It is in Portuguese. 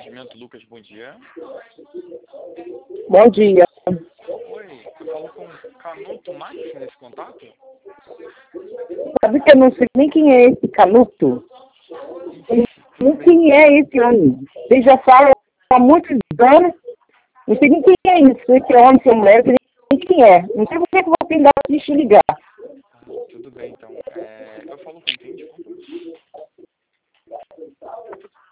atendimento, Lucas, bom dia. Bom dia. Oi, eu falo com Canuto Max nesse contato? Sabe que eu não sei nem quem é esse Canuto? Nem quem é esse homem. Ele já fala há muitos anos. Não sei nem quem é isso. Esse homem, essa mulher, não sei nem quem é. Não sei por que eu vou tentar te ligar. Tudo bem, então. Eu falo com quem, desculpa?